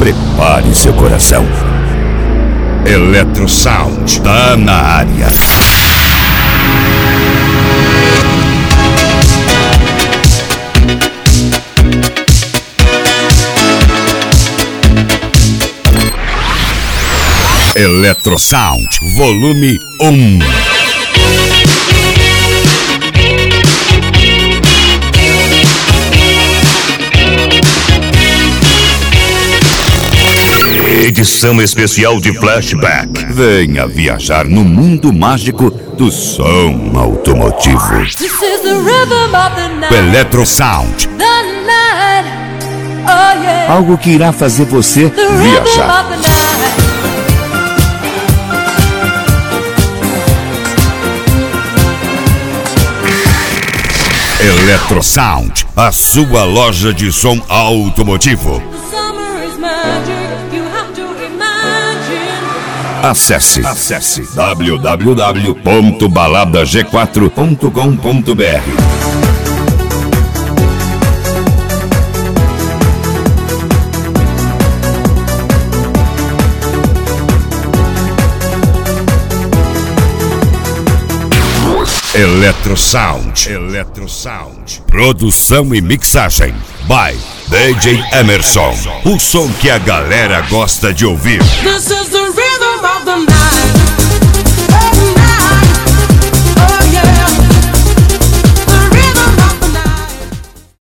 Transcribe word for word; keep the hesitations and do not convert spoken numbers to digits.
Prepare seu coração. Electro Sound tá na área. Electro Sound, volume um. Edição especial de Flashback. Venha viajar no mundo mágico do som automotivo. This is the rhythm of the night. Electro Sound. The night. Oh yeah. Algo que irá fazer você The rhythm viajar. of the night. Electro Sound, a sua loja de som automotivo. The summer is magic. You have to imagine. Acesse, acesse w w w ponto balada g quatro ponto com ponto b r. Electro Sound, Electro Sound, produção e mixagem by D J Emerson, o som que a galera gosta de ouvir. This is the rhythm of the night.